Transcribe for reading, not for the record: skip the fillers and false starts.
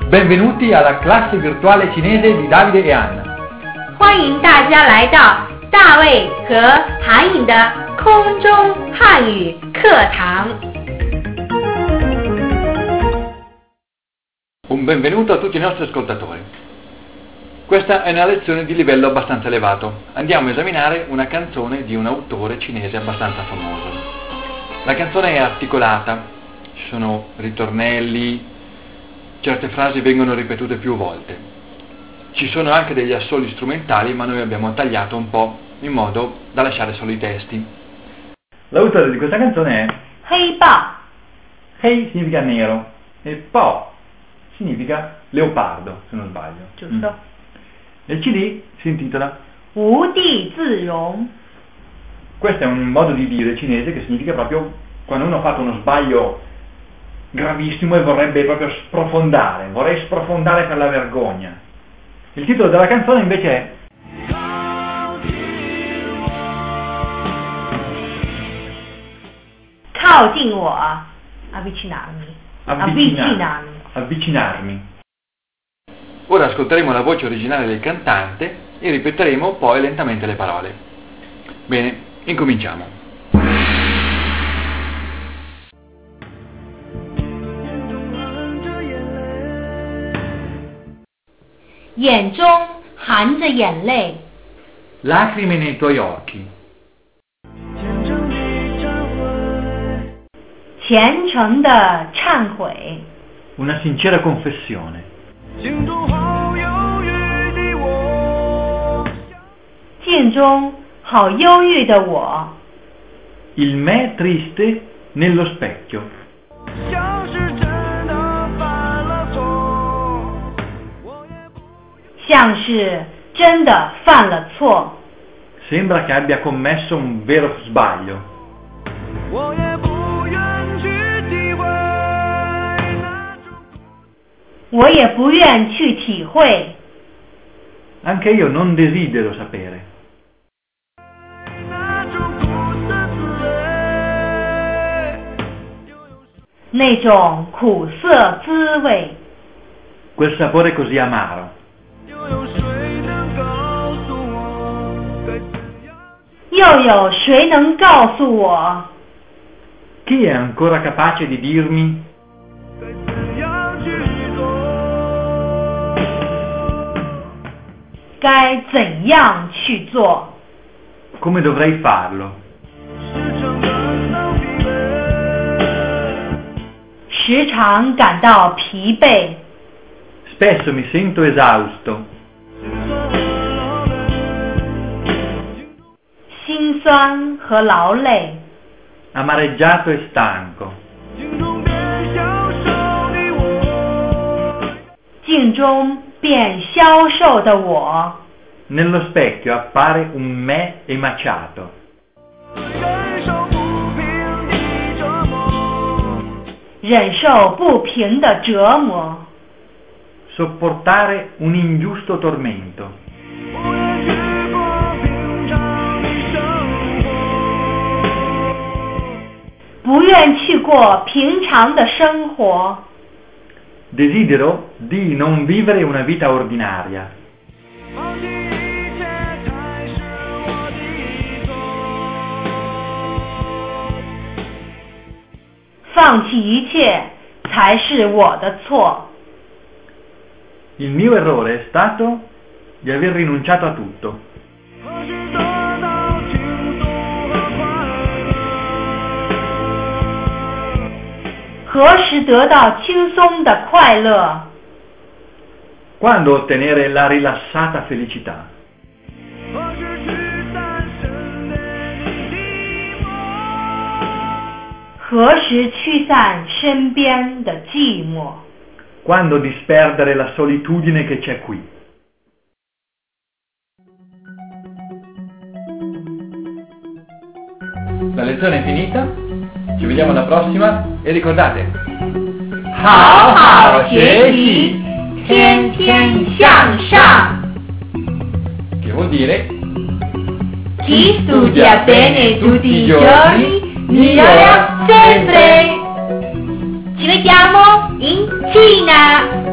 Benvenuti alla classe virtuale cinese di Davide e Anna. 欢迎大家来到大卫和韩颖的空中汉语课堂。 Un benvenuto a tutti i nostri ascoltatori. Questa è una lezione di livello abbastanza elevato. Andiamo a esaminare una canzone di un autore cinese abbastanza famoso. La canzone è articolata, ci sono ritornelli, certe frasi vengono ripetute più volte. Ci sono anche degli assoli strumentali, ma noi abbiamo tagliato un po' in modo da lasciare solo i testi. L'autore di questa canzone è 黑豹 Hei significa nero e Pao significa leopardo, se non sbaglio. Giusto. E il CD si intitola 无地自容。 Questo è un modo di dire cinese che significa proprio quando uno ha fatto uno sbaglio gravissimo e vorrebbe proprio sprofondare, vorrei sprofondare per la vergogna. Il titolo della canzone invece è 靠近我 avvicinarmi. Avvicinarmi. Ora ascolteremo la voce originale del cantante e ripeteremo poi lentamente le parole. Bene, incominciamo. 眼中含着眼泪 Lacrime nei tuoi occhi. 虔诚的忏悔 Una sincera confessione. 镜中好忧郁的我 Il me triste nello specchio. 像是真的犯了错 Sembra che abbia commesso un vero sbaglio. 我也不愿去体会 Anche io non desidero sapere. 那种苦涩滋味 Quel sapore così amaro. 又有谁能告诉我 Chi è ancora capace di dirmi? 该怎样去做 Come dovrei farlo? 时常感到疲惫 Spesso mi sento esausto. 心酸和劳累 Amareggiato e stanco. 镜中变消瘦的我 Nello specchio appare un me emaciato. 忍受不平的折磨 Sopportare un ingiusto tormento. 不愿去过平常的生活 Desidero di non vivere una vita ordinaria. 放弃一切才是我的错 Il mio errore è stato di aver rinunciato a tutto. 何时得到轻松的快乐 Quando ottenere la rilassata felicità? 何时驱散身边的寂寞 Quando disperdere la solitudine che c'è qui? La lezione è finita, ci vediamo alla prossima e ricordate, 好好学习天天向上 che vuol dire Chi studia bene tutti i giorni migliora sempre. Ci vediamo in Cina!